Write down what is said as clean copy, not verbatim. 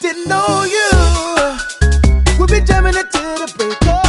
Didn't know you would be jamming it to the break of